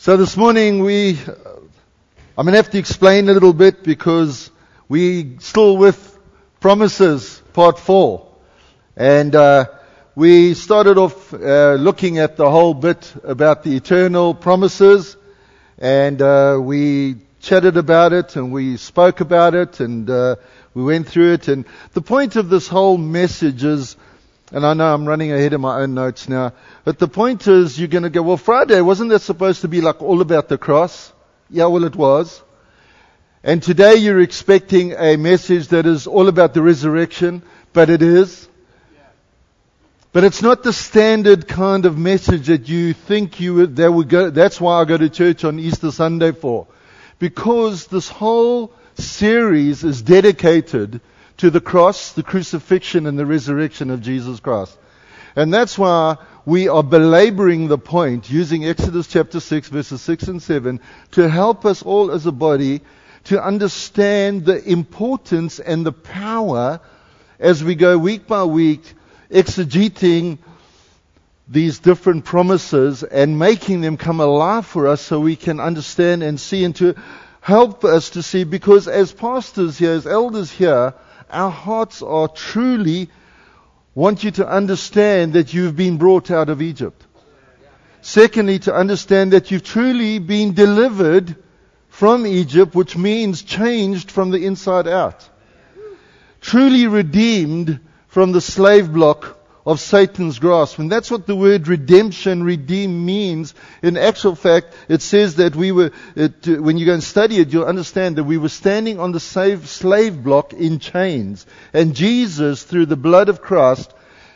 So this morning I'm going to have to explain a little bit because we still with Promises, part 4. And we started off looking at the whole bit about the eternal promises. And we chatted about it and we spoke about it and we went through it. And the point of this whole message is, and I know I'm running ahead of my own notes now, but the point is you're going to go, well, Friday, wasn't that supposed to be like all about the cross? Yeah, well, it was. And today you're expecting a message that is all about the resurrection, but it is. But it's not the standard kind of message that you think that would go. That's why I go to church on Easter Sunday for. Because this whole series is dedicated to the cross, the crucifixion, and the resurrection of Jesus Christ. And that's why we are belaboring the point, using Exodus chapter 6, verses 6 and 7, to help us all as a body to understand the importance and the power as we go week by week, exegeting these different promises and making them come alive for us so we can understand and see, and to help us to see, because as pastors here, as elders here, our hearts are truly want you to understand that you've been brought out of Egypt. Secondly, to understand that you've truly been delivered from Egypt, which means changed from the inside out. Truly redeemed from the slave block of Satan's grasp. And that's what the word redemption, redeem means. In actual fact, it says that when you go and study it, you'll understand that we were standing on the slave block in chains. And Jesus, through the blood of Christ,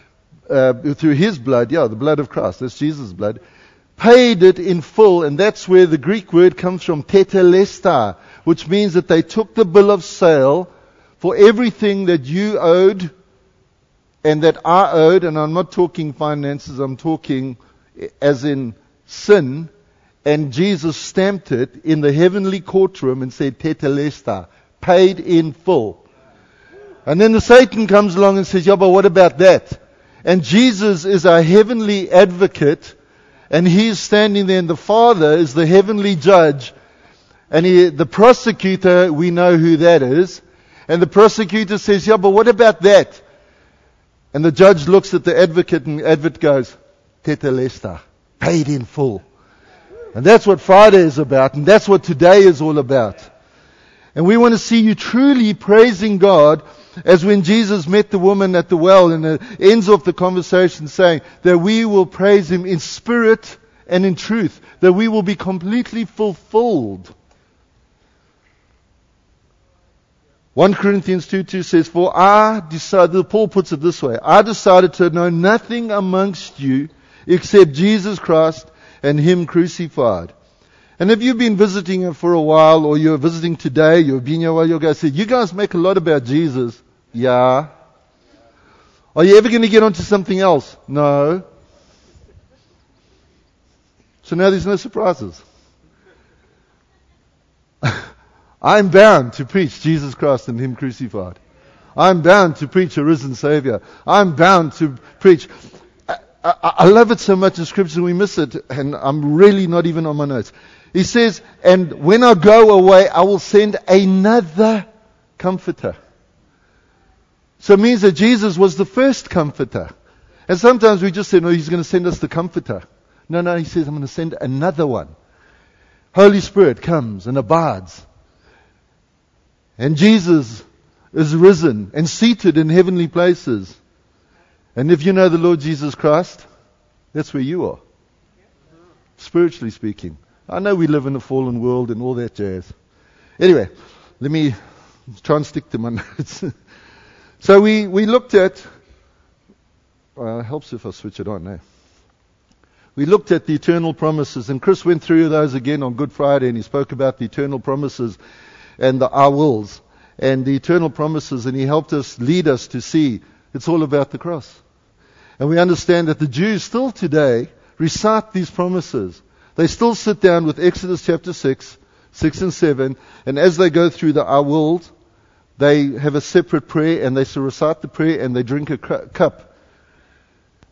through His blood, the blood of Christ, that's Jesus' blood, paid it in full. And that's where the Greek word comes from, tetelestai, which means that they took the bill of sale for everything that you owed and that I owed, and I'm not talking finances, I'm talking as in sin, and Jesus stamped it in the heavenly courtroom and said, tetelestai, paid in full. And then the Satan comes along and says, but what about that? And Jesus is our heavenly advocate, and He's standing there, and the Father is the heavenly judge, and the prosecutor, we know who that is, and the prosecutor says, but what about that? And the judge looks at the advocate, and the advocate goes, tetelestai, paid in full. And that's what Friday is about, and that's what today is all about. And we want to see you truly praising God, as when Jesus met the woman at the well, and it ends off the conversation saying that we will praise Him in spirit and in truth, that we will be completely fulfilled. 1 Corinthians 2:2 says, for I decided, Paul puts it this way, I decided to know nothing amongst you except Jesus Christ and Him crucified. And if you've been visiting Him for a while, or you're visiting today, you've been here a while, you'll go say, you guys make a lot about Jesus. Yeah. Are you ever going to get onto something else? No. So now there's no surprises. I'm bound to preach Jesus Christ and Him crucified. I'm bound to preach a risen Savior. I'm bound to preach. I love it so much in Scripture we miss it, and I'm really not even on my notes. He says, and when I go away, I will send another comforter. So it means that Jesus was the first comforter. And sometimes we just say, no, He's going to send us the comforter. No, He says, I'm going to send another one. Holy Spirit comes and abides. And Jesus is risen and seated in heavenly places. And if you know the Lord Jesus Christ, that's where you are. Spiritually speaking. I know we live in a fallen world and all that jazz. Anyway, let me try and stick to my notes. So we looked at, it helps if I switch it on now. We looked at the eternal promises, and Chris went through those again on Good Friday, and he spoke about the eternal promises and the I wills and the eternal promises, and he helped us, lead us to see it's all about the cross. And we understand that the Jews still today recite these promises. They still sit down with Exodus chapter 6 and 7, and as they go through the I wills, they have a separate prayer, and they recite the prayer, and they drink a cup.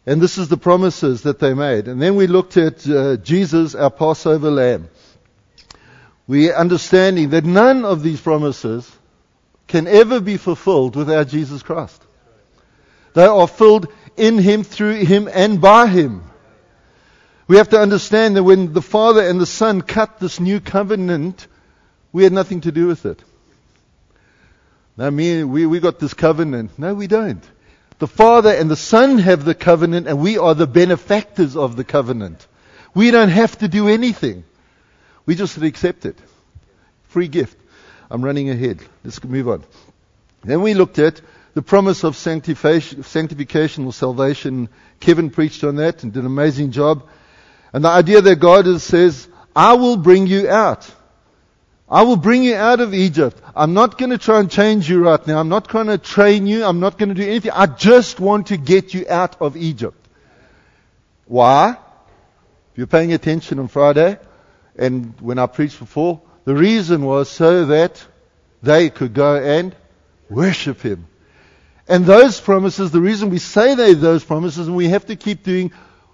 And this is the promises that they made. And then we looked at Jesus, our Passover lamb. We understanding that none of these promises can ever be fulfilled without Jesus Christ. They are filled in Him, through Him, and by Him. We have to understand that when the Father and the Son cut this new covenant, we had nothing to do with it. Now, we got this covenant. No, we don't. The Father and the Son have the covenant, and we are the benefactors of the covenant. We don't have to do anything. We just accept it. Free gift. I'm running ahead. Let's move on. Then we looked at the promise of sanctification or salvation. Kevin preached on that and did an amazing job. And the idea that God says, I will bring you out. I will bring you out of Egypt. I'm not going to try and change you right now. I'm not trying to train you. I'm not going to do anything. I just want to get you out of Egypt. Why? If you're paying attention on Friday, and when I preached before, the reason was so that they could go and worship Him. And those promises, the reason we say those promises, and we have to keep doing,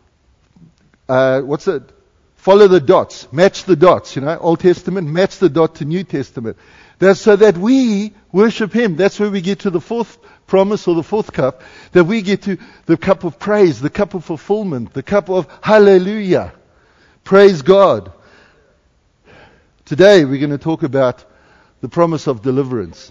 follow the dots, match the dots, Old Testament, match the dot to New Testament. That's so that we worship Him. That's where we get to the fourth promise or the fourth cup, that we get to the cup of praise, the cup of fulfillment, the cup of hallelujah. Praise God. Today we're going to talk about the promise of deliverance.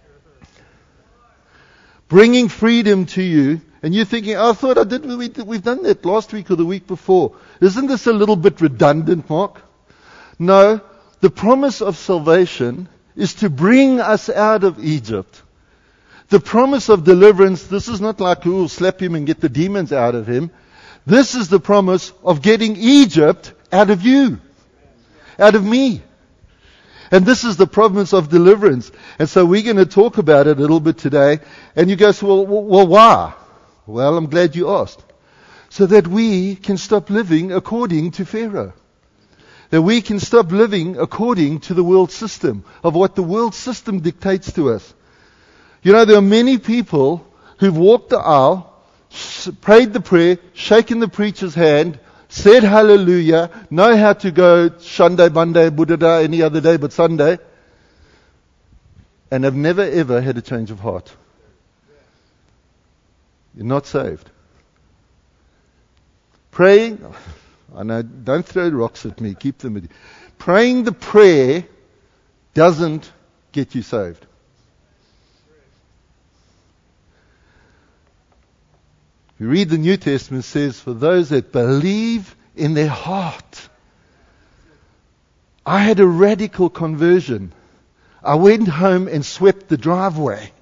Bringing freedom to you. And you're thinking, I thought we've done that last week or the week before. Isn't this a little bit redundant, Mark? No. The promise of salvation is to bring us out of Egypt. The promise of deliverance, this is not like we'll slap him and get the demons out of him. This is the promise of getting Egypt out of you. Out of me. And this is the promise of deliverance. And so we're going to talk about it a little bit today. And you go, well, why? Well, I'm glad you asked. So that we can stop living according to Pharaoh. That we can stop living according to the world system, of what the world system dictates to us. There are many people who've walked the aisle, prayed the prayer, shaken the preacher's hand, said hallelujah, know how to go Sunday, Monday, Buddha, any other day but Sunday, and have never ever had a change of heart. You're not saved. Praying, I know, don't throw rocks at me, keep them with you. Praying the prayer doesn't get you saved. If you read the New Testament, it says, for those that believe in their heart. I had a radical conversion. I went home and swept the driveway.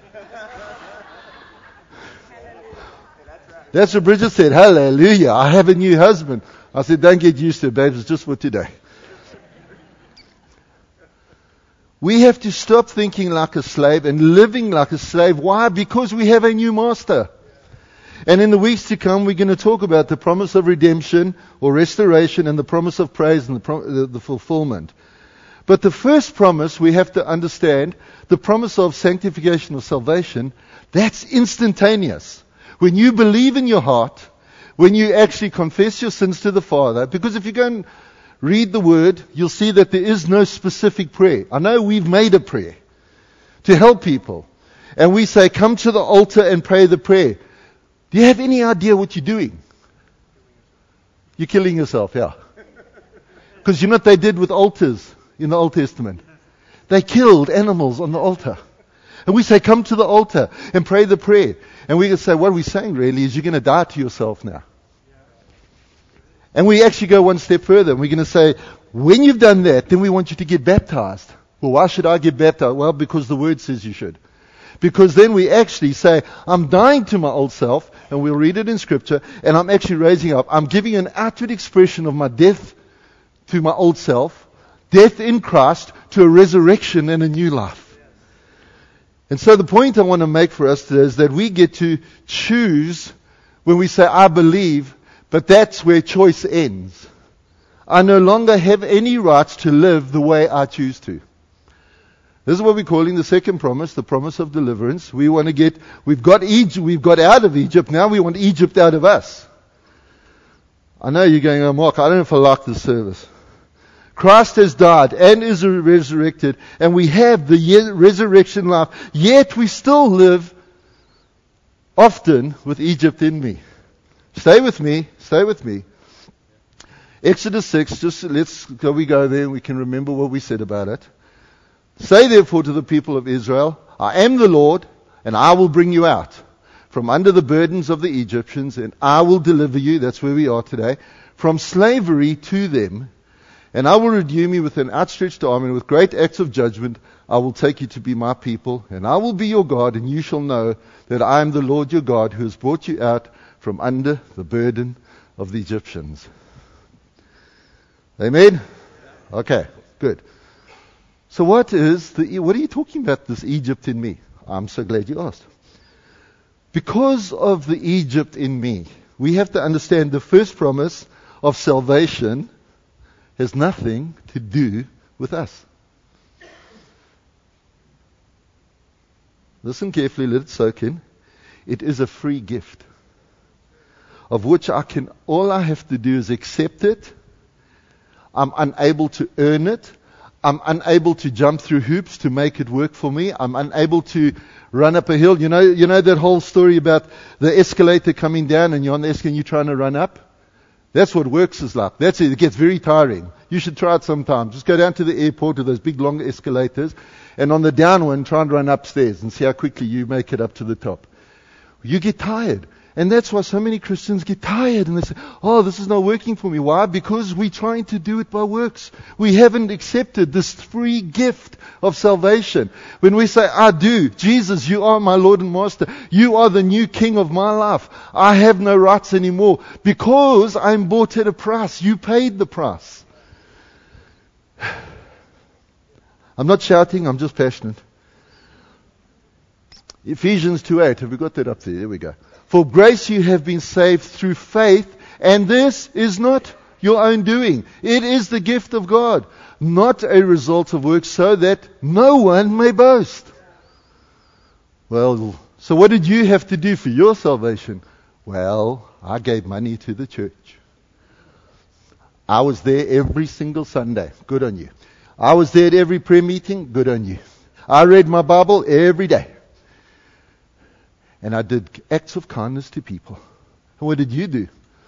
That's what Bridget said. Hallelujah. I have a new husband. I said, don't get used to it, babes. It's just for today. We have to stop thinking like a slave and living like a slave. Why? Because we have a new master. And in the weeks to come, we're going to talk about the promise of redemption or restoration and the promise of praise and the fulfillment. But the first promise we have to understand, the promise of sanctification or salvation, that's instantaneous. When you believe in your heart, when you actually confess your sins to the Father, because if you go and read the Word, you'll see that there is no specific prayer. I know we've made a prayer to help people. And we say, come to the altar and pray the prayer. Do you have any idea what you're doing? You're killing yourself, yeah. Because you know what they did with altars in the Old Testament? They killed animals on the altar. And we say, come to the altar and pray the prayer. And we can say, what we're saying really is you're going to die to yourself now. And we actually go one step further. And we're going to say, when you've done that, then we want you to get baptized. Well, why should I get baptized? Well, because the Word says you should. Because then we actually say, I'm dying to my old self, and we'll read it in Scripture, and I'm actually raising up. I'm giving an outward expression of my death to my old self, death in Christ, to a resurrection and a new life. And so the point I want to make for us today is that we get to choose when we say, I believe, but that's where choice ends. I no longer have any rights to live the way I choose to. This is what we're calling the second promise, the promise of deliverance. We've got out of Egypt, now we want Egypt out of us. I know you're going, Mark, I don't know if I like this service. Christ has died and is resurrected, and we have the resurrection life, yet we still live often with Egypt in me. Stay with me. Exodus 6, we go there and we can remember what we said about it. Say therefore to the people of Israel, I am the Lord, and I will bring you out from under the burdens of the Egyptians, and I will deliver you, that's where we are today, from slavery to them. And I will redeem you with an outstretched arm, and with great acts of judgment I will take you to be my people, and I will be your God, and you shall know that I am the Lord your God, who has brought you out from under the burden of the Egyptians. Amen? Okay, good. So what are you talking about, this Egypt in me? I'm so glad you asked. Because of the Egypt in me, we have to understand the first promise of salvation has nothing to do with us. Listen carefully, let it soak in. It is a free gift, of which all I have to do is accept it. I'm unable to earn it. I'm unable to jump through hoops to make it work for me. I'm unable to run up a hill. You know that whole story about the escalator coming down and you're on the escalator and you're trying to run up? That's what works is like. That's it. It gets very tiring. You should try it sometime. Just go down to the airport with those big long escalators, and on the down one, try and run upstairs and see how quickly you make it up to the top. You get tired. And that's why so many Christians get tired and they say, oh, this is not working for me. Why? Because we're trying to do it by works. We haven't accepted this free gift of salvation. When we say, I do, Jesus, you are my Lord and Master. You are the new King of my life. I have no rights anymore because I'm bought at a price. You paid the price. I'm not shouting, I'm just passionate. Ephesians 2:8. Have we got that up there? There we go. For grace you have been saved through faith, and this is not your own doing. It is the gift of God, not a result of works, so that no one may boast. Well, so what did you have to do for your salvation? Well, I gave money to the church. I was there every single Sunday. Good on you. I was there at every prayer meeting. Good on you. I read my Bible every day. And I did acts of kindness to people. And what did you do?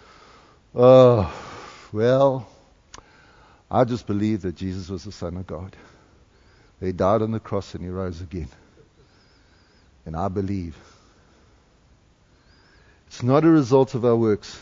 Well, I just believe that Jesus was the Son of God. He died on the cross and He rose again. And I believe. It's not a result of our works.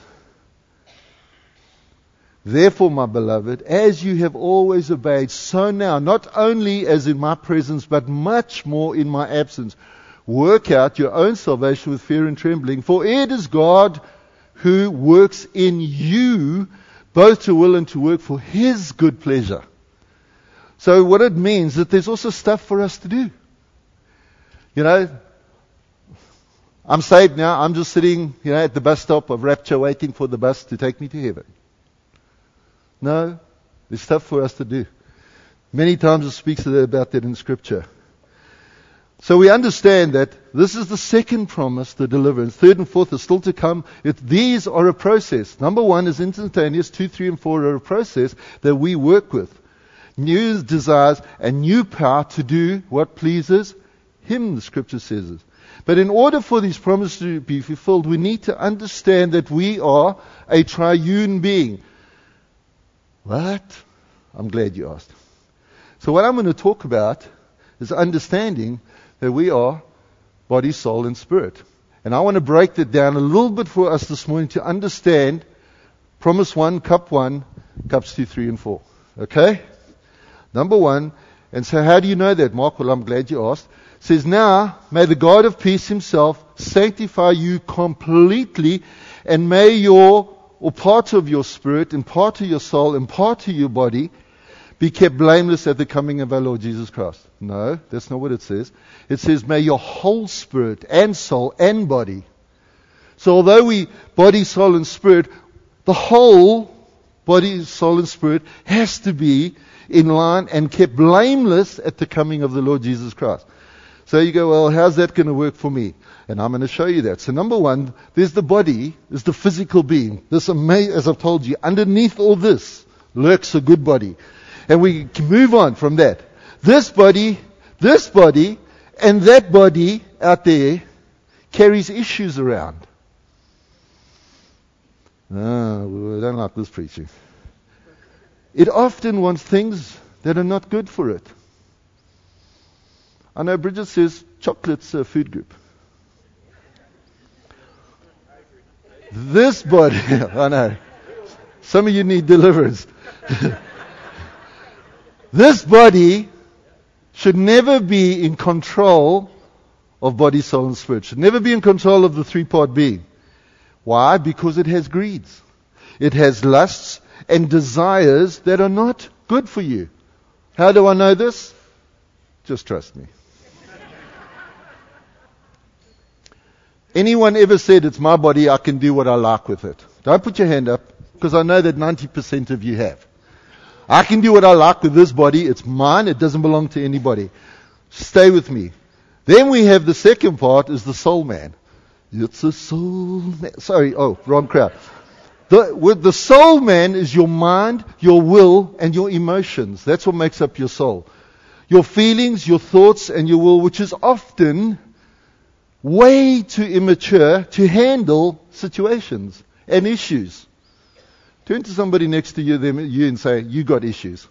Therefore, my beloved, as you have always obeyed, so now, not only as in my presence, but much more in my absence, work out your own salvation with fear and trembling, for it is God who works in you both to will and to work for His good pleasure. So what it means is that there's also stuff for us to do. You know, I'm saved now. I'm just sitting, at the bus stop of Rapture waiting for the bus to take me to heaven. No, there's stuff for us to do. Many times it speaks about that in Scripture. So we understand that this is the second promise, the deliverance. Third and fourth is still to come. These are a process. Number 1 is instantaneous. 2, 3, and 4 are a process that we work with. New desires and new power to do what pleases Him, the Scripture says. But in order for these promises to be fulfilled, we need to understand that we are a triune being. What? I'm glad you asked. So what I'm going to talk about is understanding that we are body, soul, and spirit. And I want to break that down a little bit for us this morning to understand promise 1, cups 2, 3, and 4. Okay? Number 1. And so how do you know that, Mark? Well, I'm glad you asked. It says, now may the God of peace Himself sanctify you completely, and may part of your spirit and part of your soul and part of your body be kept blameless at the coming of our Lord Jesus Christ. No, that's not what it says. It says, may your whole spirit and soul and body. So although we body, soul, and spirit, the whole body, soul, and spirit, has to be in line and kept blameless at the coming of the Lord Jesus Christ. So you go, well, how's that going to work for me? And I'm going to show you that. So number one, there's the body, there's the physical being. As I've told you, underneath all this lurks a good body. And we can move on from that. This body, and that body out there carries issues around. Oh, I don't like this preaching. It often wants things that are not good for it. I know Bridget says chocolate's a food group. This body, I know. Some of you need deliverance. This body should never be in control of body, soul, and spirit. Should never be in control of the three-part being. Why? Because it has greeds. It has lusts and desires that are not good for you. How do I know this? Just trust me. Anyone ever said, it's my body, I can do what I like with it? Don't put your hand up, because I know that 90% of you have. I can do what I like with this body. It's mine. It doesn't belong to anybody. Stay with me. Then we have the second part, is the soul man. It's a soul man. Sorry, wrong crowd. The soul man is your mind, your will, and your emotions. That's what makes up your soul. Your feelings, your thoughts, and your will, which is often way too immature to handle situations and issues. Turn to somebody next to you and say, you got issues.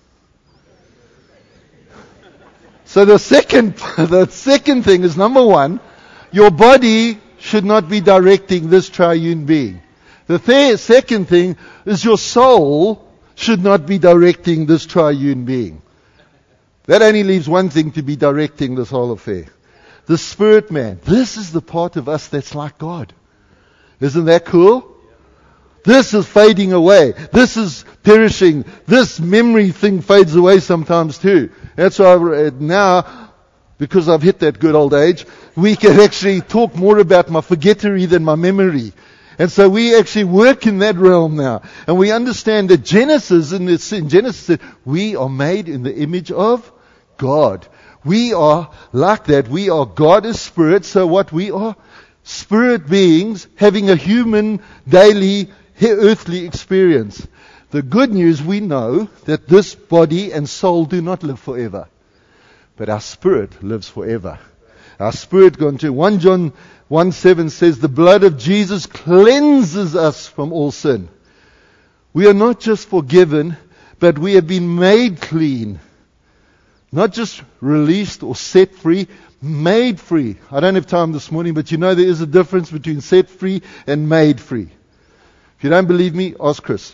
So the second thing is, number one, your body should not be directing this triune being. The second thing is, your soul should not be directing this triune being. That only leaves one thing to be directing this whole affair. The spirit man. This is the part of us that's like God. Isn't that cool? This is fading away. This is perishing. This memory thing fades away sometimes too. That's why now, because I've hit that good old age, we can actually talk more about my forgettery than my memory. And so we actually work in that realm now. And we understand that Genesis said, we are made in the image of God. We are like that. We are God is spirit. So what we are? Spirit beings having a human daily earthly experience. The good news, we know that this body and soul do not live forever. But our spirit lives forever. Our spirit, going to 1 John 1:7 says, the blood of Jesus cleanses us from all sin. We are not just forgiven, but we have been made clean. Not just released or set free, made free. I don't have time this morning, but you know there is a difference between set free and made free. If you don't believe me, ask Chris.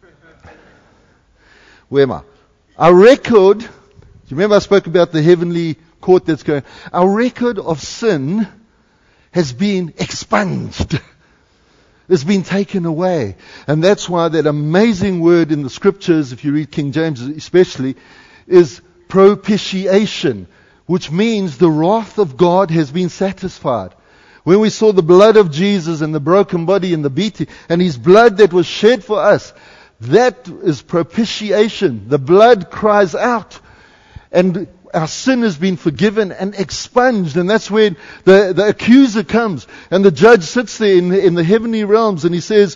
Where am I? Our record, do you remember I spoke about the heavenly court that's going? Our record of sin has been expunged. It's been taken away. And that's why that amazing word in the scriptures, if you read King James especially, is propitiation, which means the wrath of God has been satisfied. When we saw the blood of Jesus and the broken body and the beating, and His blood that was shed for us, that is propitiation. The blood cries out, and our sin has been forgiven and expunged. And that's when the accuser comes, and the judge sits there in the heavenly realms, and he says,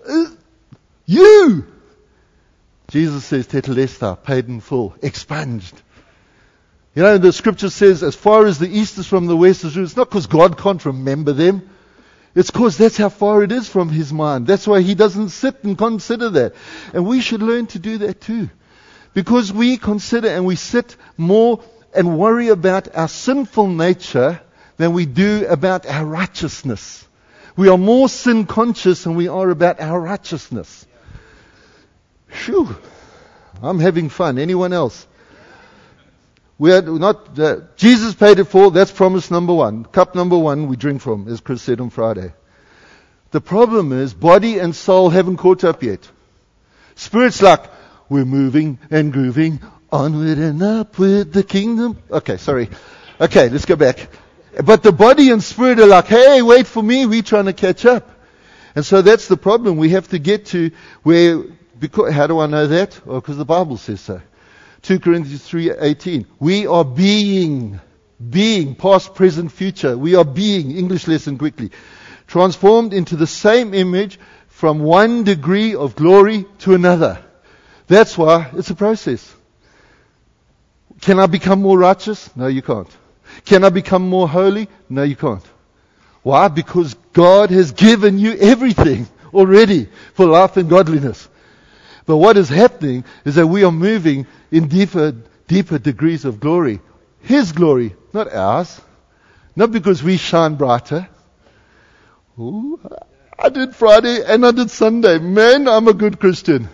you! Jesus says, tetelestai, paid in full, expunged. You know, the scripture says, as far as the east is from the west, it's not because God can't remember them. It's because that's how far it is from His mind. That's why He doesn't sit and consider that. And we should learn to do that too. Because we consider and we sit more and worry about our sinful nature than we do about our righteousness. We are more sin conscious than we are about our righteousness. Phew. I'm having fun. Anyone else? We are not, Jesus paid it for. That's promise number one. Cup number one we drink from, as Chris said on Friday. The problem is, body and soul haven't caught up yet. Spirit's like, we're moving and grooving, onward and up with the kingdom. Okay, sorry. Okay, let's go back. But the body and spirit are like, hey, wait for me, we're trying to catch up. And so that's the problem. We have to get to where Because, how do I know that? Well, because the Bible says so. 2 Corinthians 3:18. We are being, past, present, future. We are being, English lesson quickly, transformed into the same image from one degree of glory to another. That's why it's a process. Can I become more righteous? No, you can't. Can I become more holy? No, you can't. Why? Because God has given you everything already for life and godliness. But what is happening is that we are moving in deeper degrees of glory. His glory, not ours. Not because we shine brighter. Ooh, I did Friday and I did Sunday. Man, I'm a good Christian.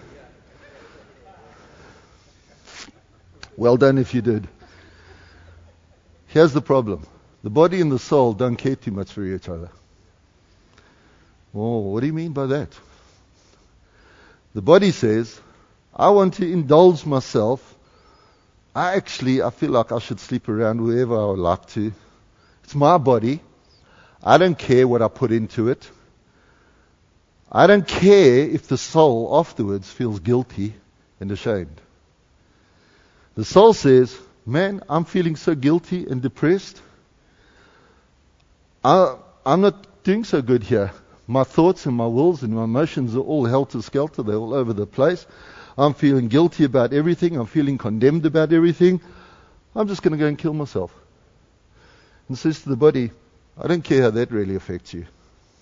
Well done if you did. Here's the problem. The body and the soul don't care too much for each other. Oh, what do you mean by that? The body says, I want to indulge myself. I feel like I should sleep around wherever I would like to. It's my body. I don't care what I put into it. I don't care if the soul afterwards feels guilty and ashamed. The soul says, man, I'm feeling so guilty and depressed. I'm not doing so good here. My thoughts and my wills and my emotions are all helter-skelter. They're all over the place. I'm feeling guilty about everything. I'm feeling condemned about everything. I'm just going to go and kill myself. And says to the body, I don't care how that really affects you.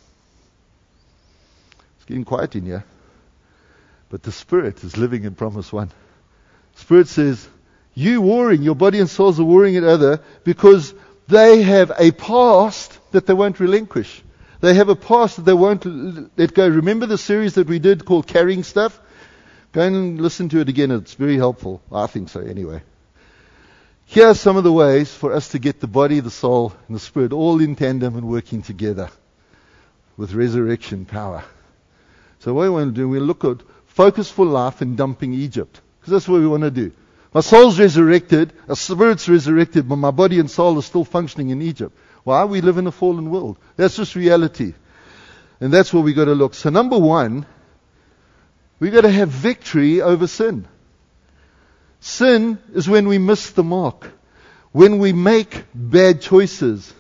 It's getting quiet in here. But the Spirit is living in Promise 1. Spirit says, you warring, your body and souls are warring at other because they have a past that they won't relinquish. They have a past that they won't let go. Remember the series that we did called Carrying Stuff? Go and listen to it again. It's very helpful. I think so anyway. Here are some of the ways for us to get the body, the soul, and the spirit all in tandem and working together with resurrection power. So what we want to do, we look at focus for life and dumping Egypt. Because that's what we want to do. My soul's resurrected, our spirit's resurrected, but my body and soul are still functioning in Egypt. Why? We live in a fallen world. That's just reality. And that's where we got to look. So number one, we got to have victory over sin. Sin is when we miss the mark. When we make bad choices.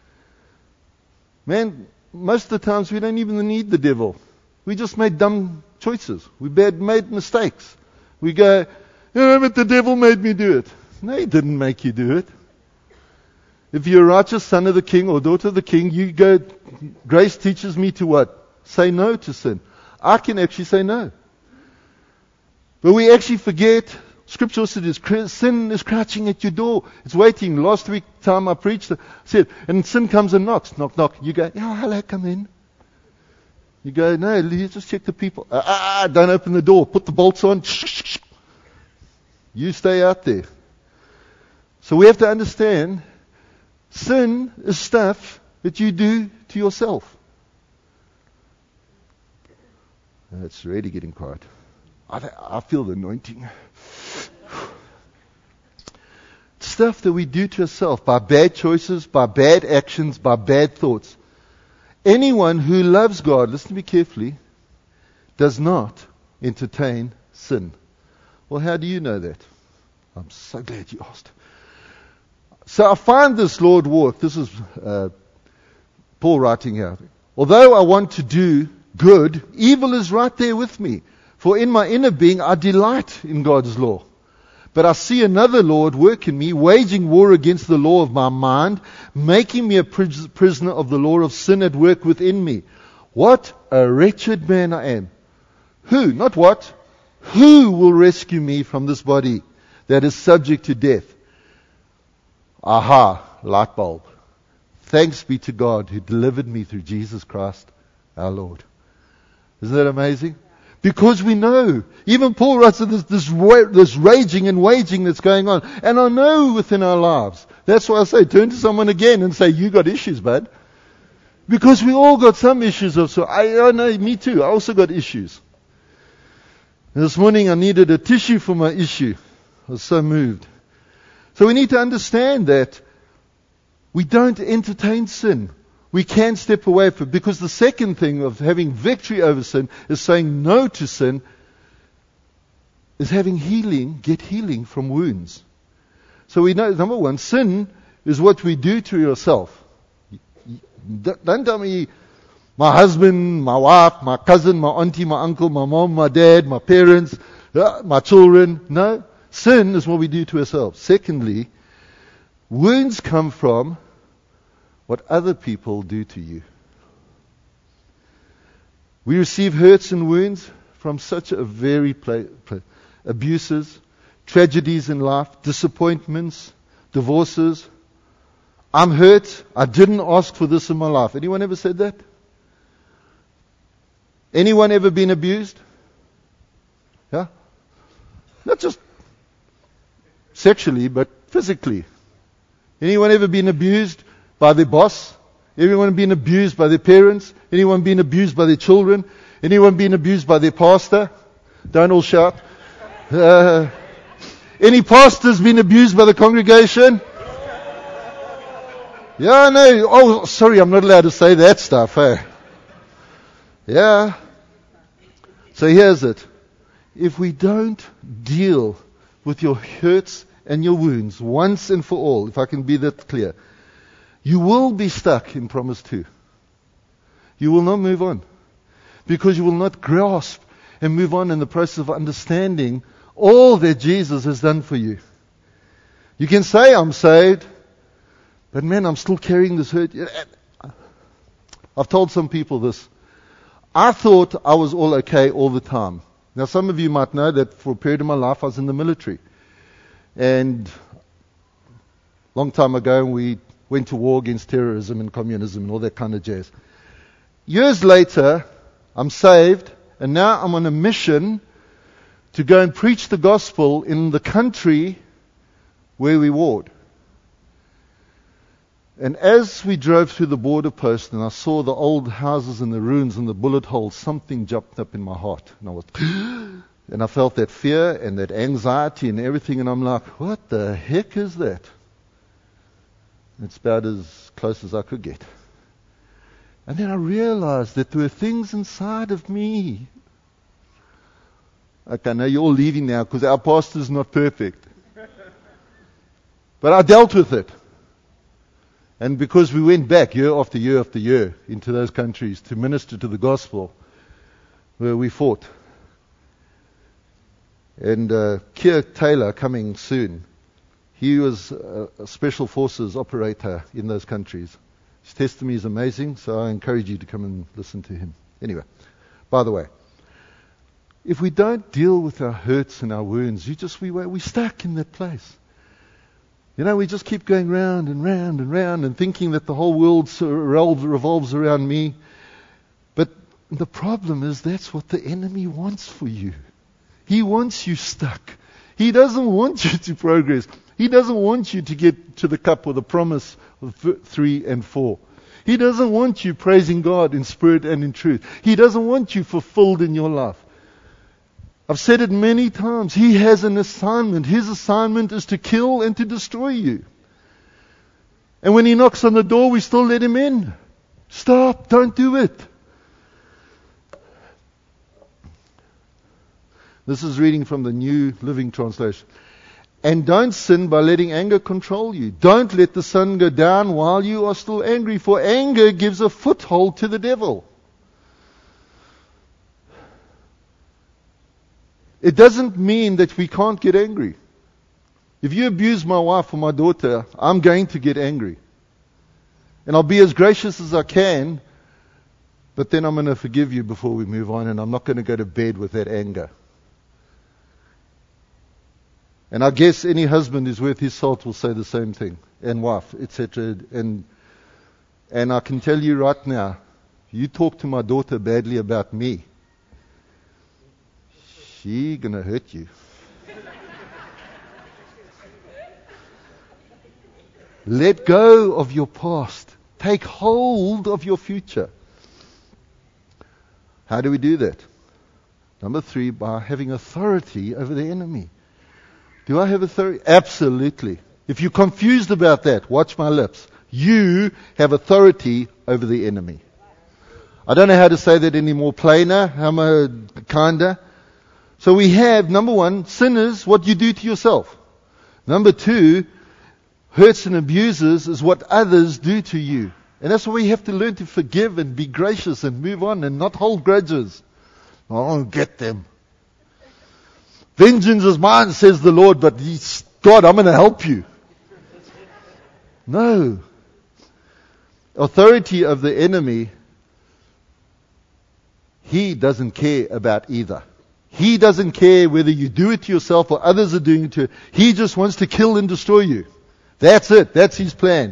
Man, most of the times we don't even need the devil. We just made dumb choices. We made mistakes. We go, oh, but the devil made me do it. No, he didn't make you do it. If you're a righteous son of the king or daughter of the king, you go, grace teaches me to what? Say no to sin. I can actually say no. But we actually forget, Scripture says sin is crouching at your door. It's waiting. Last week time I preached, I said, and sin comes and knocks. Knock, knock. You go, yeah, hello, come in. You go, no, let's just check the people. Don't open the door. Put the bolts on. You stay out there. So we have to understand, sin is stuff that you do to yourself. It's really getting quiet. I feel the anointing. Stuff that we do to ourselves by bad choices, by bad actions, by bad thoughts. Anyone who loves God, listen to me carefully, does not entertain sin. Well, how do you know that? I'm so glad you asked. So I find this Lord walk. This is Paul writing here. Although I want to do good, evil is right there with me. For in my inner being I delight in God's law. But I see another law at work in me, waging war against the law of my mind, making me a prisoner of the law of sin at work within me. What a wretched man I am. Who, not what, who will rescue me from this body that is subject to death? Aha, light bulb. Thanks be to God who delivered me through Jesus Christ our Lord. Isn't that amazing? Because we know. Even Paul writes that this raging and waging that's going on. And I know within our lives. That's why I say, turn to someone again and say, you got issues, bud. Because we all got some issues also. I know, me too. I also got issues. And this morning I needed a tissue for my issue. I was so moved. So we need to understand that we don't entertain sin. We can step away from it, because the second thing of having victory over sin is saying no to sin, is having healing, get healing from wounds. So we know, number one, sin is what we do to yourself. Don't tell me my husband, my wife, my cousin, my auntie, my uncle, my mom, my dad, my parents, my children. No, sin is what we do to ourselves. Secondly, wounds come from what other people do to you. We receive hurts and wounds from such a very abuses, tragedies in life, disappointments, divorces. I'm hurt. I didn't ask for this in my life. Anyone ever said that? Anyone ever been abused? Yeah? Not just sexually, but physically. Anyone ever been abused by their boss? Anyone been abused by their parents? Anyone been abused by their children? Anyone been abused by their pastor? Don't all shout. Any pastors been abused by the congregation? Yeah, no. Oh, sorry, I'm not allowed to say that stuff. Yeah. So here's it. If we don't deal with your hurts and your wounds once and for all, if I can be that clear, you will be stuck in Promise 2. You will not move on. Because you will not grasp and move on in the process of understanding all that Jesus has done for you. You can say, I'm saved, but man, I'm still carrying this hurt. I've told some people this. I thought I was all okay all the time. Now, some of you might know that for a period of my life, I was in the military. And a long time ago, we went to war against terrorism and communism and all that kind of jazz. Years later, I'm saved, and now I'm on a mission to go and preach the gospel in the country where we warred. And as we drove through the border post and I saw the old houses and the ruins and the bullet holes, something jumped up in my heart. And I felt that fear and that anxiety and everything, and I'm like, what the heck is that? It's about as close as I could get. And then I realized that there were things inside of me. Okay, now you're all leaving now because our pastor's not perfect. But I dealt with it. And because we went back year after year after year into those countries to minister to the gospel, where we fought. And Keir Taylor coming soon, he was a special forces operator in those countries. His testimony is amazing, so I encourage you to come and listen to him. Anyway, by the way, if we don't deal with our hurts and our wounds, we're stuck in that place. You know, we just keep going round and round and round and thinking that the whole world revolves around me. But the problem is that's what the enemy wants for you. He wants you stuck. He doesn't want you to progress. He doesn't want you to get to the cup or the promise of 3 and 4. He doesn't want you praising God in spirit and in truth. He doesn't want you fulfilled in your life. I've said it many times. He has an assignment. His assignment is to kill and to destroy you. And when he knocks on the door, we still let him in. Stop. Don't do it. This is reading from the New Living Translation. And don't sin by letting anger control you. Don't let the sun go down while you are still angry, for anger gives a foothold to the devil. It doesn't mean that we can't get angry. If you abuse my wife or my daughter, I'm going to get angry. And I'll be as gracious as I can, but then I'm going to forgive you before we move on, and I'm not going to go to bed with that anger. And I guess any husband who's worth his salt will say the same thing, and wife, etc. And I can tell you right now, you talk to my daughter badly about me, she's going to hurt you. Let go of your past. Take hold of your future. How do we do that? Number 3, by having authority over the enemy. Do I have authority? Absolutely. If you're confused about that, watch my lips. You have authority over the enemy. I don't know how to say that any more plainer, kinder. So we have, number one, sin is what you do to yourself. Number two, hurts and abuses is what others do to you. And that's why we have to learn to forgive and be gracious and move on and not hold grudges. I won't get them. Vengeance is mine, says the Lord, but God, I'm going to help you. No. Authority of the enemy, he doesn't care about either. He doesn't care whether you do it to yourself or others are doing it to you. He just wants to kill and destroy you. That's it. That's his plan.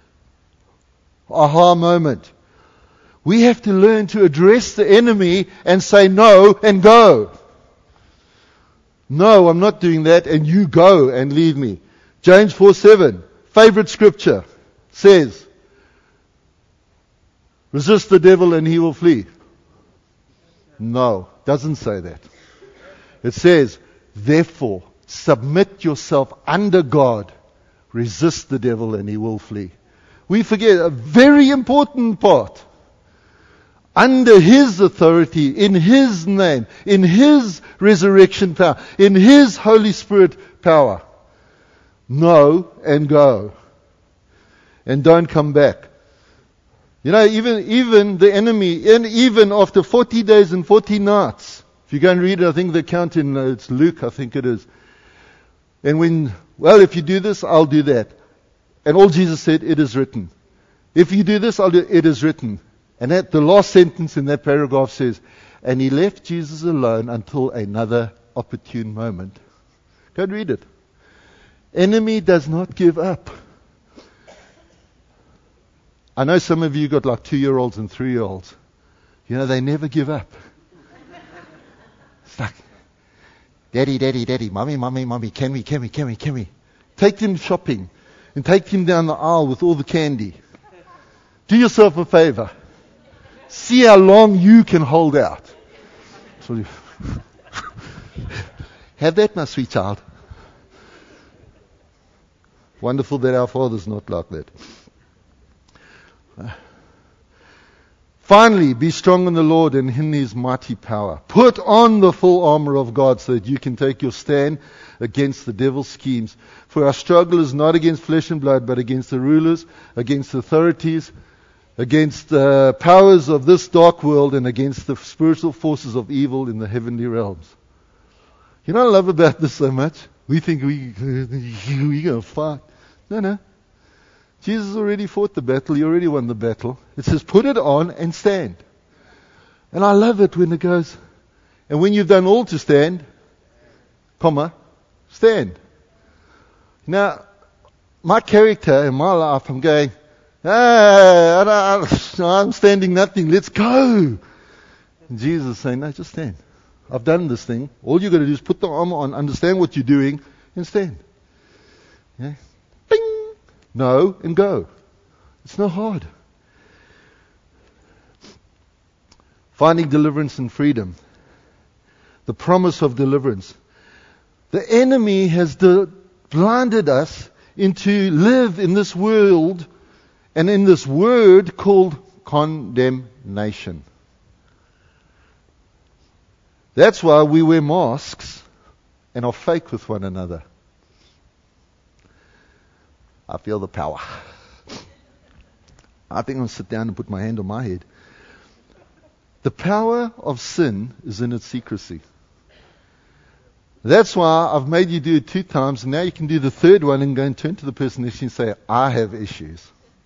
Aha moment. We have to learn to address the enemy and say no and go. No, I'm not doing that, and you go and leave me. James 4:7, favorite scripture, says, resist the devil and he will flee. No, doesn't say that. It says, therefore, submit yourself under God, resist the devil and he will flee. We forget a very important part. Under his authority, in his name, in his resurrection power, in his Holy Spirit power. Know and go. And don't come back. You know, even the enemy, and even after 40 days and 40 nights, if you go and read it, I think the account in, it's Luke, I think it is. And if you do this, I'll do that. And all Jesus said, it is written. If you do this, it is written. And the last sentence in that paragraph says, and he left Jesus alone until another opportune moment. Go and read it. Enemy does not give up. I know some of you got like 2-year-olds and 3-year-olds. You know, they never give up. It's like, daddy, daddy, daddy, mommy, mommy, mommy, can we? Take them shopping and take them down the aisle with all the candy. Do yourself a favor. See how long you can hold out. Have that, my sweet child. Wonderful that our Father's not like that. Finally, be strong in the Lord and in his mighty power. Put on the full armor of God so that you can take your stand against the devil's schemes. For our struggle is not against flesh and blood, but against the rulers, against the authorities, against the powers of this dark world, and against the spiritual forces of evil in the heavenly realms. You know what I love about this so much? We think we're going to fight. No. Jesus already fought the battle. He already won the battle. It says, put it on and stand. And I love it when it goes, and when you've done all to stand, stand. Now, my character in my life, I'm going, I'm standing nothing. Let's go. And Jesus is saying, no, just stand. I've done this thing. All you've got to do is put the armor on, understand what you're doing, and stand. Yeah? Bing! No, and go. It's not hard. Finding deliverance and freedom. The promise of deliverance. The enemy has blinded us into live in this world and in this word called condemnation. That's why we wear masks and are fake with one another. I feel the power. I think I'm going to sit down and put my hand on my head. The power of sin is in its secrecy. That's why I've made you do it 2 times, and now you can do the 3rd one and go and turn to the person next to you and say, I have issues.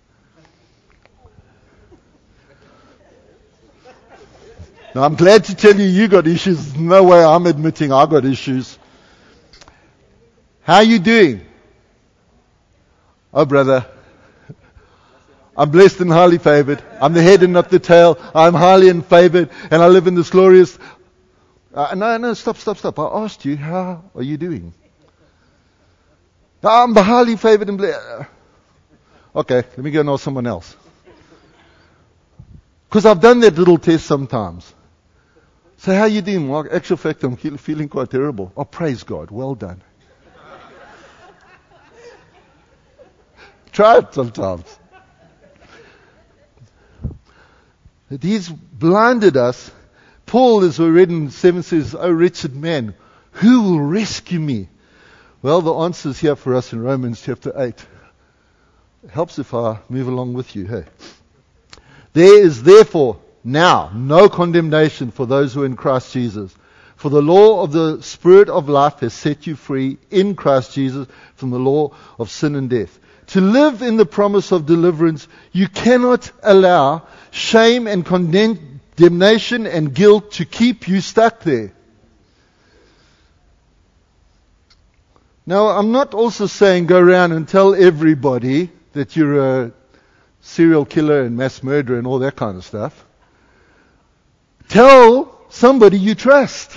Now, I'm glad to tell you got issues. No way I'm admitting I got issues. How are you doing? Oh, brother, I'm blessed and highly favored. I'm the head and not the tail. I'm highly in favored, and I live in this glorious... No, stop. I asked you, how are you doing? I'm highly favored and blessed. Okay, let me go and ask someone else. Because I've done that little test sometimes. So how are you doing, Mark? Actual fact, I'm feeling quite terrible. Oh, praise God. Well done. Try it sometimes. He's blinded us. Paul, as we read in 7, says, "O wretched man, who will rescue me?" Well, the answer is here for us in Romans chapter 8. It helps if I move along with you, hey? "There is therefore now no condemnation for those who are in Christ Jesus. For the law of the Spirit of life has set you free in Christ Jesus from the law of sin and death. To live in the promise of deliverance, you cannot allow shame and condemnation and guilt to keep you stuck there." Now, I'm not also saying go around and tell everybody that you're a serial killer and mass murderer and all that kind of stuff. Tell somebody you trust.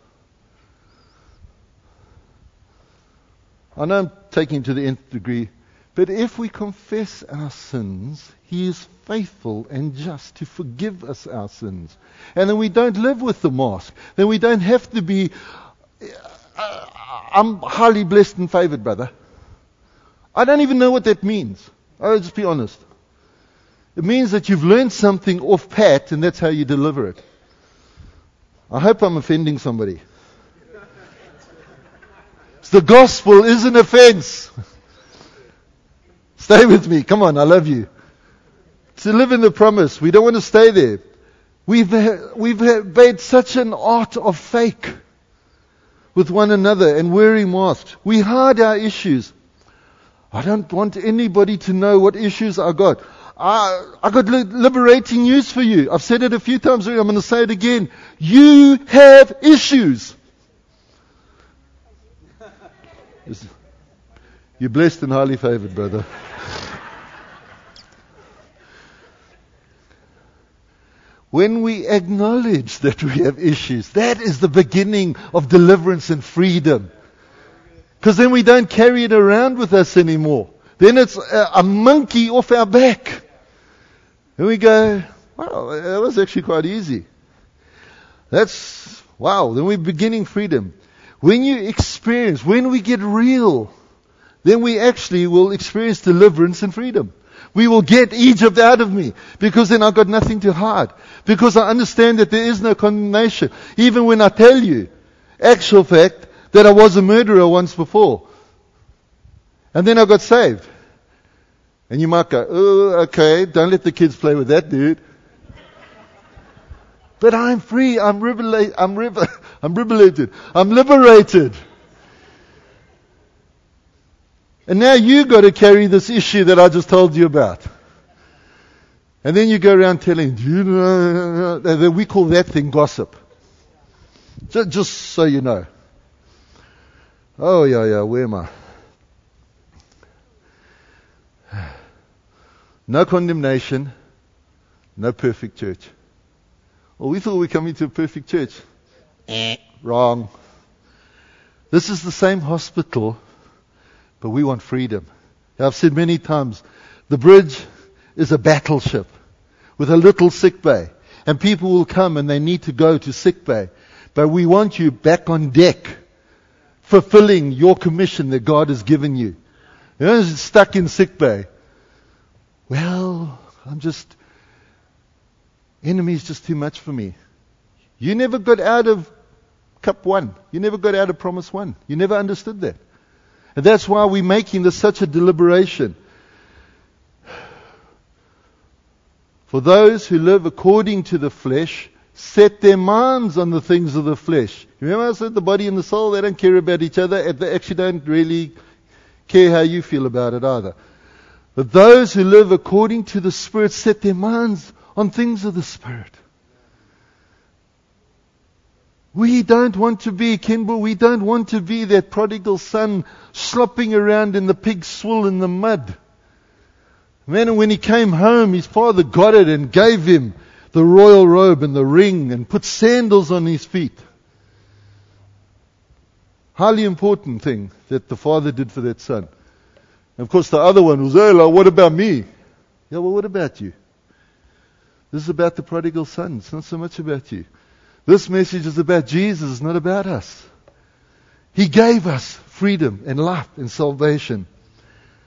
I know I'm taking it to the nth degree, but if we confess our sins, He is faithful and just to forgive us our sins. And then we don't live with the mask. Then we don't have to be, I'm highly blessed and favored, brother. I don't even know what that means. I'll just be honest. It means that you've learned something off pat and that's how you deliver it. I hope I'm offending somebody. The gospel is an offense. Stay with me. Come on, I love you. To live in the promise, we don't want to stay there. We've made such an art of fake with one another and wearing masks. We hide our issues. I don't want anybody to know what issues I got. I got liberating news for you. I've said it a few times already. I'm going to say it again. You have issues. You're blessed and highly favored, brother. When we acknowledge that we have issues, that is the beginning of deliverance and freedom. Because then we don't carry it around with us anymore. Then it's a monkey off our back. And we go, wow, that was actually quite easy. That's, wow, then we're beginning freedom. When we get real, then we actually will experience deliverance and freedom. We will get Egypt out of me, because then I've got nothing to hide. Because I understand that there is no condemnation. Even when I tell you, actual fact, that I was a murderer once before. And then I got saved. And you might go, oh, okay, don't let the kids play with that, dude. But I'm free, I'm liberated. And now you got to carry this issue that I just told you about. And then you go around telling, we call that thing gossip. Just so you know. Oh, yeah, where am I? No condemnation, no perfect church. Well, we thought we were coming to a perfect church. Wrong. This is the same hospital, but we want freedom. I've said many times, the bridge is a battleship with a little sick bay. And people will come and they need to go to sick bay. But we want you back on deck, fulfilling your commission that God has given you. You know, stuck in sick bay. Well, enemy's just too much for me. You never got out of cup 1. You never got out of promise 1. You never understood that. And that's why we're making this such a deliberation. For those who live according to the flesh, set their minds on the things of the flesh. Remember I said the body and the soul, they don't care about each other. They actually don't really care how you feel about it either. But those who live according to the Spirit set their minds on things of the Spirit. We don't want to be, Kenball, we don't want to be that prodigal son slopping around in the pig swill in the mud. Man, when he came home, his father got it and gave him the royal robe and the ring and put sandals on his feet. Highly important thing that the father did for that son. And of course the other one was, oh, what about me? Yeah, well, what about you? This is about the prodigal son. It's not so much about you. This message is about Jesus, it's not about us. He gave us freedom and life and salvation.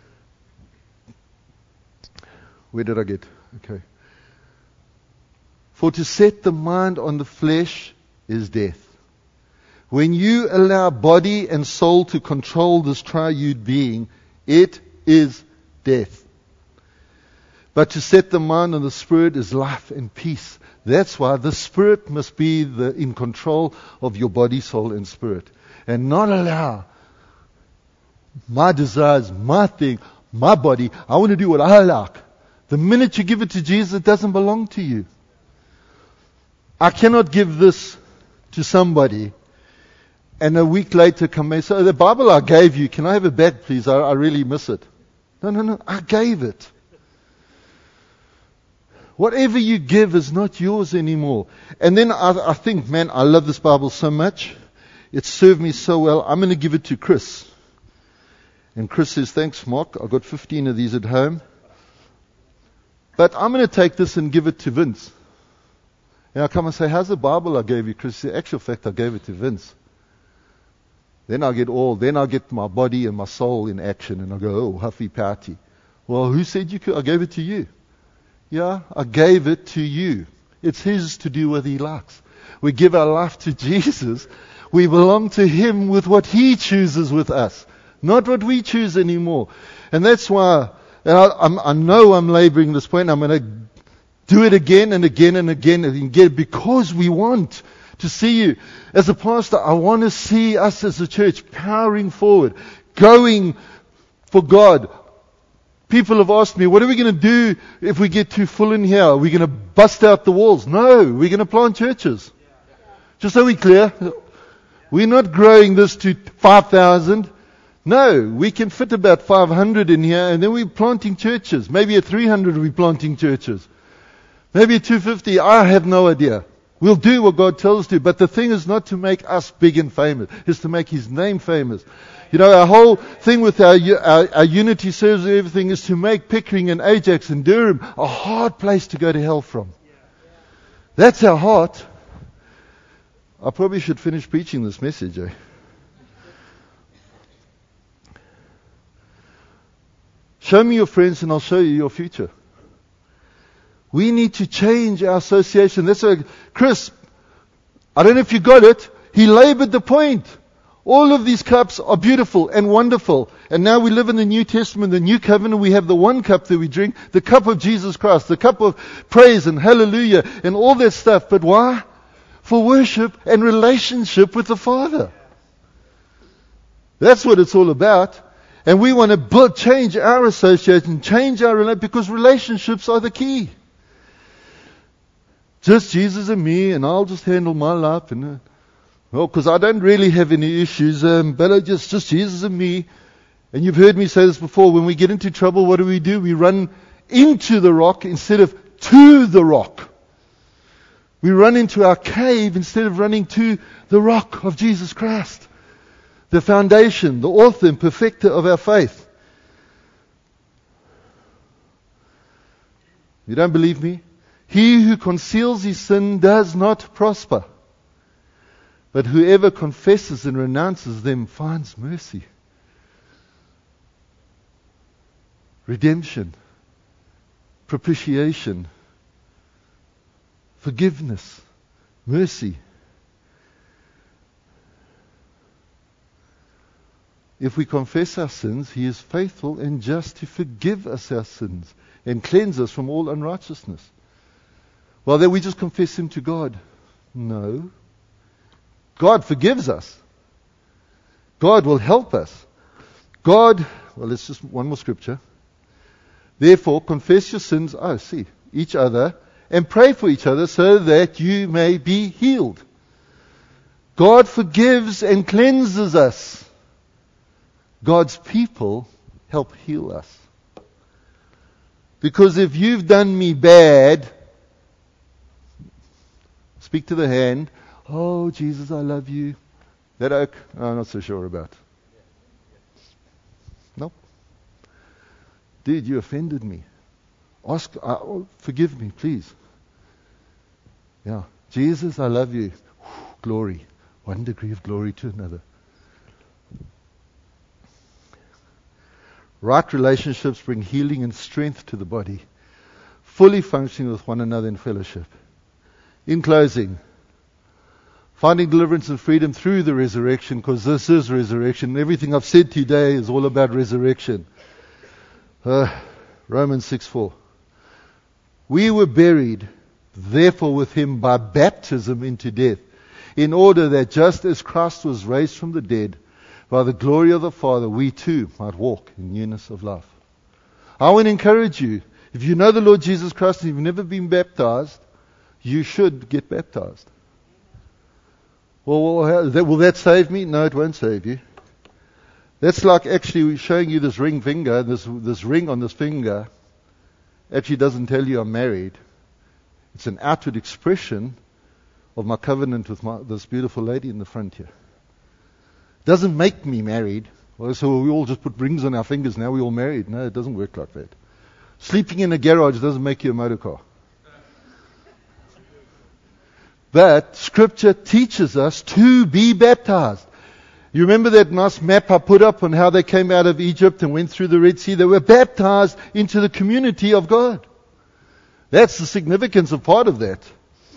Where did I get? Okay. For to set the mind on the flesh is death. When you allow body and soul to control this triune being, it is death. But to set the mind on the Spirit is life and peace. That's why the Spirit must be in control of your body, soul, and spirit. And not allow my desires, my thing, my body, I want to do what I like. The minute you give it to Jesus, it doesn't belong to you. I cannot give this to somebody and a week later come and say, the Bible I gave you, can I have it back please? I really miss it. No, I gave it. Whatever you give is not yours anymore. And then I think, man, I love this Bible so much. It served me so well. I'm going to give it to Chris. And Chris says, thanks, Mark. I've got 15 of these at home. But I'm going to take this and give it to Vince. And I come and say, how's the Bible I gave you, Chris? The actual fact, I gave it to Vince. Then I get my body and my soul in action. And I go, oh, huffy party. Well, who said you could? I gave it to you. Yeah, I gave it to you. It's His to do what He likes. We give our life to Jesus. We belong to Him with what He chooses with us. Not what we choose anymore. And that's why, and I know I'm laboring this point. I'm going to do it again and again and again and again because we want to see you. As a pastor, I want to see us as a church powering forward, going for God. People have asked me, what are we going to do if we get too full in here? Are we going to bust out the walls? No, we're going to plant churches. Just so we're clear, we're not growing this to 5,000. No, we can fit about 500 in here, and then we're planting churches. Maybe at 300 we're planting churches. Maybe at 250, I have no idea. We'll do what God tells us to, but the thing is not to make us big and famous. It's to make His name famous. You know, our whole thing with our unity service and everything is to make Pickering and Ajax and Durham a hard place to go to hell from. That's our heart. I probably should finish preaching this message, eh? Show me your friends and I'll show you your future. We need to change our association. That's why Chris, I don't know if you got it, he labored the point. All of these cups are beautiful and wonderful. And now we live in the New Testament, the New Covenant. We have the one cup that we drink, the cup of Jesus Christ, the cup of praise and hallelujah and all that stuff. But why? For worship and relationship with the Father. That's what it's all about. And we want to change our association, change our relationship, because relationships are the key. Just Jesus and me, and I'll just handle my life. And because I don't really have any issues, but just Jesus and me. And you've heard me say this before, when we get into trouble, what do? We run into the rock instead of to the rock. We run into our cave instead of running to the rock of Jesus Christ. The foundation, the author and perfecter of our faith. You don't believe me? He who conceals his sin does not prosper. But whoever confesses and renounces them finds mercy. Redemption. Propitiation. Forgiveness. Mercy. If we confess our sins, He is faithful and just to forgive us our sins and cleanse us from all unrighteousness. Well, then we just confess Him to God. No. God forgives us. God will help us. Let's just one more scripture. Therefore, confess your sins, each other, and pray for each other so that you may be healed. God forgives and cleanses us. God's people help heal us. Because if you've done me bad, speak to the hand, oh, Jesus, I love you. That oak, I'm not so sure about. Nope. Dude, you offended me. Forgive me, please. Yeah. Jesus, I love you. Glory. One degree of glory to another. Right relationships bring healing and strength to the body, fully functioning with one another in fellowship. In closing, finding deliverance and freedom through the resurrection, because this is resurrection. Everything I've said today is all about resurrection. Romans 6:4. We were buried, therefore, with him by baptism into death, in order that just as Christ was raised from the dead by the glory of the Father, we too might walk in newness of life. I want to encourage you, if you know the Lord Jesus Christ and you've never been baptized, you should get baptized. Well, will that save me? No, it won't save you. That's like actually showing you this ring finger, this ring on this finger actually doesn't tell you I'm married. It's an outward expression of my covenant with this beautiful lady in the front here. It doesn't make me married. Well, so we all just put rings on our fingers, now we're all married. No, it doesn't work like that. Sleeping in a garage doesn't make you a motor car. But Scripture teaches us to be baptized. You remember that nice map I put up on how they came out of Egypt and went through the Red Sea? They were baptized into the community of God. That's the significance of part of that.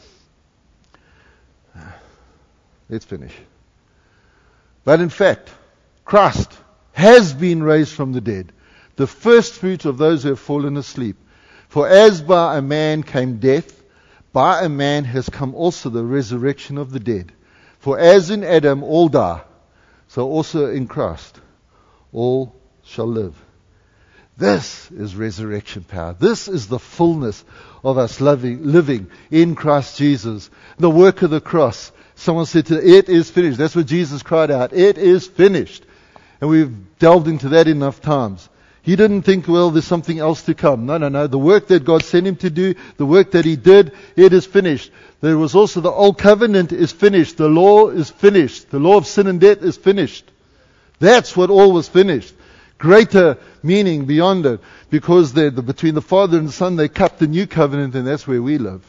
Let's finish. But in fact, Christ has been raised from the dead, the first fruit of those who have fallen asleep. For as by a man came death, by a man has come also the resurrection of the dead. For as in Adam all die, so also in Christ all shall live. This is resurrection power. This is the fullness of us living in Christ Jesus. The work of the cross. Someone said to it is finished. That's what Jesus cried out. It is finished. And we've delved into that enough times. He didn't think, well, there's something else to come. No. The work that God sent him to do, the work that he did, it is finished. There was also the old covenant is finished. The law is finished. The law of sin and death is finished. That's what all was finished. Greater meaning beyond it. Because between the Father and the Son, they cut the new covenant, and that's where we live.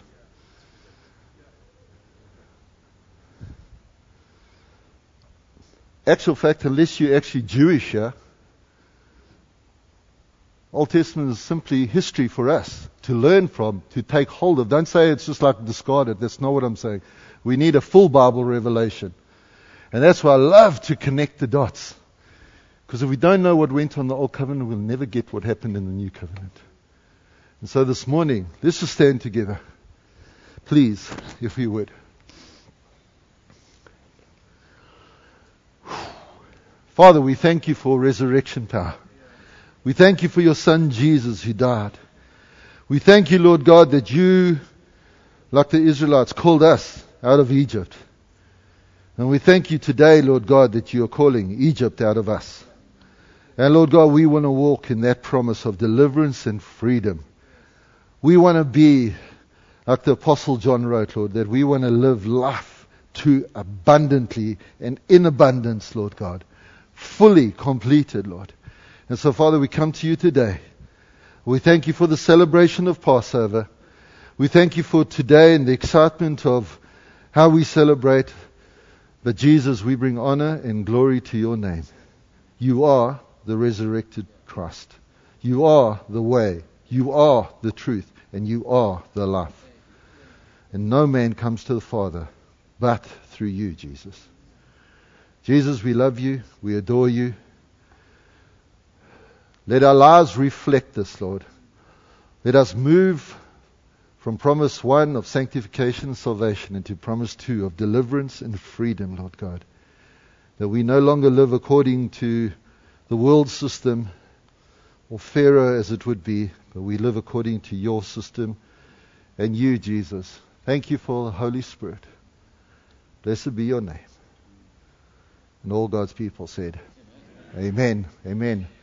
Actual fact, unless you're actually Jewish here, Old Testament is simply history for us to learn from, to take hold of. Don't say it's just like discard it. That's not what I'm saying. We need a full Bible revelation. And that's why I love to connect the dots. Because if we don't know what went on in the Old Covenant, we'll never get what happened in the New Covenant. And so this morning, let's just stand together. Please, if you would. Father, we thank you for resurrection power. We thank you for your Son Jesus who died. We thank you, Lord God, that you, like the Israelites, called us out of Egypt. And we thank you today, Lord God, that you are calling Egypt out of us. And Lord God, we want to walk in that promise of deliverance and freedom. We want to be, like the Apostle John wrote, Lord, that we want to live life to abundantly and in abundance, Lord God. Fully completed, Lord. And so, Father, we come to you today. We thank you for the celebration of Passover. We thank you for today and the excitement of how we celebrate. But Jesus, we bring honor and glory to your name. You are the resurrected Christ. You are the way. You are the truth. And you are the life. And no man comes to the Father but through you, Jesus. Jesus, we love you. We adore you. Let our lives reflect this, Lord. Let us move from promise 1 of sanctification and salvation into promise 2 of deliverance and freedom, Lord God. That we no longer live according to the world system or Pharaoh as it would be, but we live according to your system and you, Jesus. Thank you for the Holy Spirit. Blessed be your name. And all God's people said, Amen. Amen.